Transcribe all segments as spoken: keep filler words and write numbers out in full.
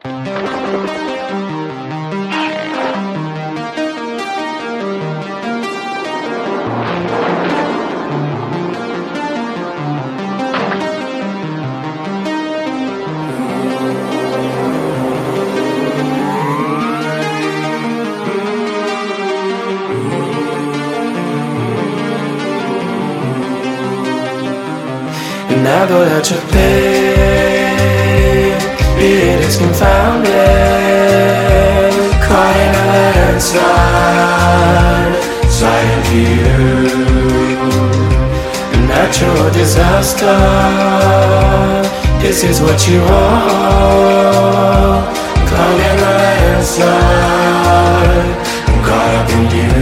Never let your pain, it is confounded. Caught in a landslide, sliding to you. A natural disaster, this is what you are. Caught in a landslide, I'm caught up in you.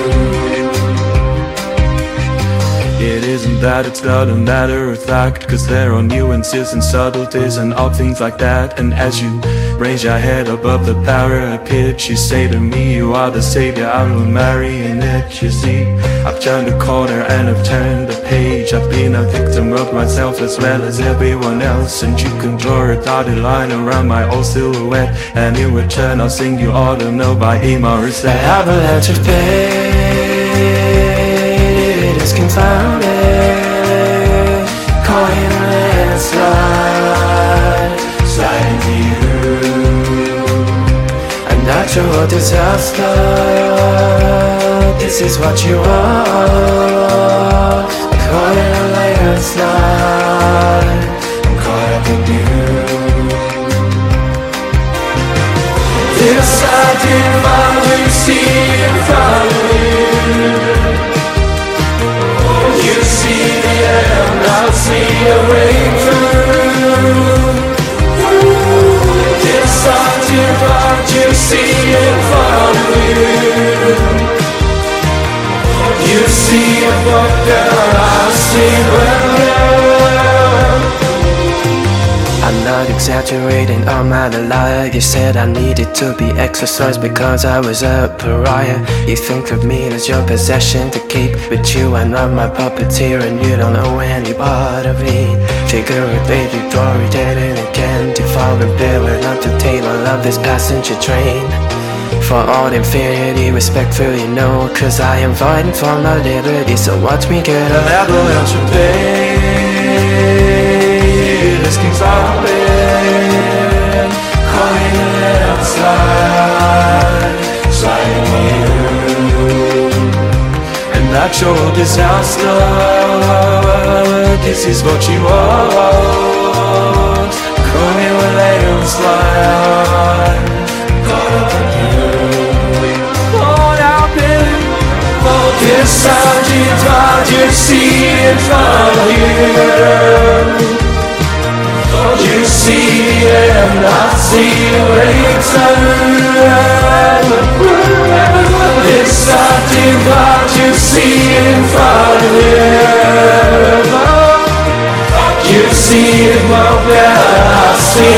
It isn't that, it's not a matter of fact, cause there are nuances and subtleties and all things like that. And as you raise your head above the power pitch, you say to me, you are the savior, I'm a marionette. You see, I've turned a corner and I've turned the page. I've been a victim of myself as well as everyone else. And you can draw a dotted line around my old silhouette, and in return I'll sing you Ought to Know by E. Morrissey. The avalanche of pain, it is confounded. Caught in a landslide, sliding to you. A natural disaster, this is what you are. Caught in a landslide, I'm caught up in you. This I did find you see in front of you. You see the end, I'll see a breakthrough. This I did find you see in front of you. You see a book that I see well. I'm not exaggerating, I'm not a liar. You said I needed to be exercised because I was a pariah. You think of me as your possession to keep, but you are not my puppeteer, and you don't know any part of me. Figure it, baby, glory, dead and again. Defiling bill, not the tailor of this passenger train. For all infinity, respectfully no, cause I am fighting for my liberty. So watch me get a avalanche of pain. This king's all in, caught in a landslide, sliding you. A natural disaster, this is what you want. Caught in a landslide, caught up in you. Caught up in, oh, this sound you thought you see in front of you. You see the end, I see the return. This I did what you see in front of you. You see it well, I see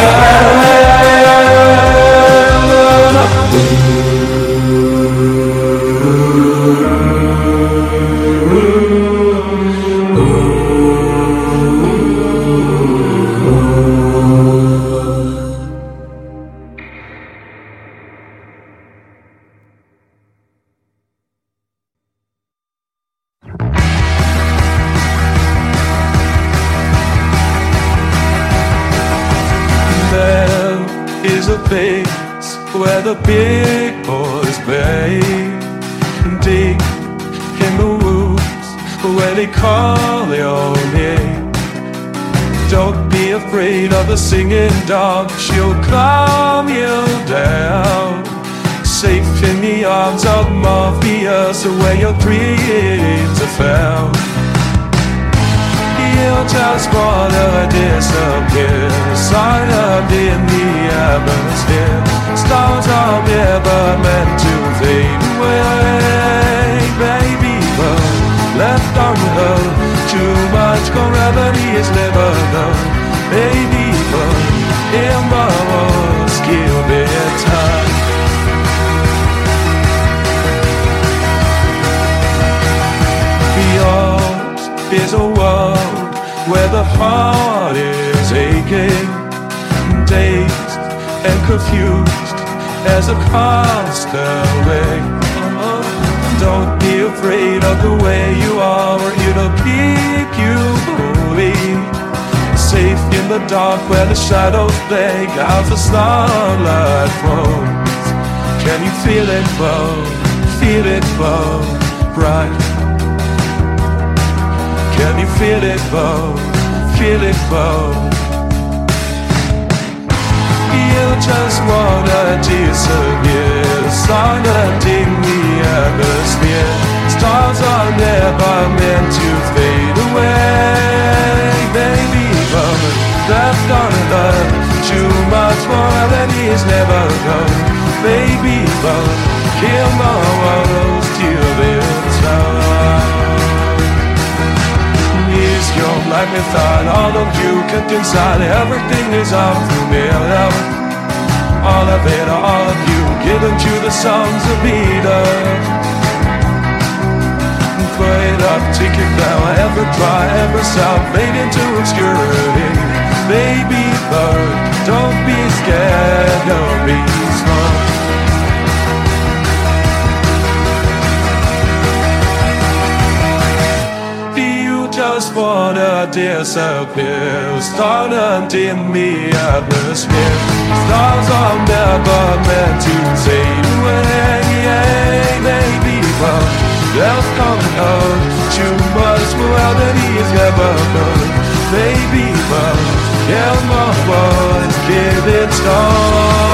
where the big boys play, deep in the woods where they call your name. Don't be afraid of the singing dog, she'll calm you down. Safe in the arms of Morpheus, where your dreams are found. You'll just wanna disappear, sign up in the atmosphere. Stars are never meant to fade away, baby, but left on earth, too much gravity is never known, baby, but in my walls, give me time. Yours is a world where the heart is aching, days and confused as a castaway. Don't be afraid of the way you are, or it'll keep you moving. Safe in the dark where the shadows play as the starlight falls. Can you feel it glow? Feel it glow bright. Can you feel it glow? Feel it glow. You just wanna disappear, silent in the atmosphere. Stars are never meant to fade away. Baby, but left on earth too much more than is never gone. Baby, but kill my world till it's done. Is your life without all of you kept inside? Everything is unfamiliar. All of it, all of you, given to the sons of Ida. Played up, take it down, ever try, ever sound, fade into obscurity. Baby bird, don't be scared, don't be smart. Just wanna disappear, stardust in the atmosphere. Stars are never meant to fade away. Baby, but there's coming up too much more than he's ever done. Baby, but yeah, my boys, give it stars.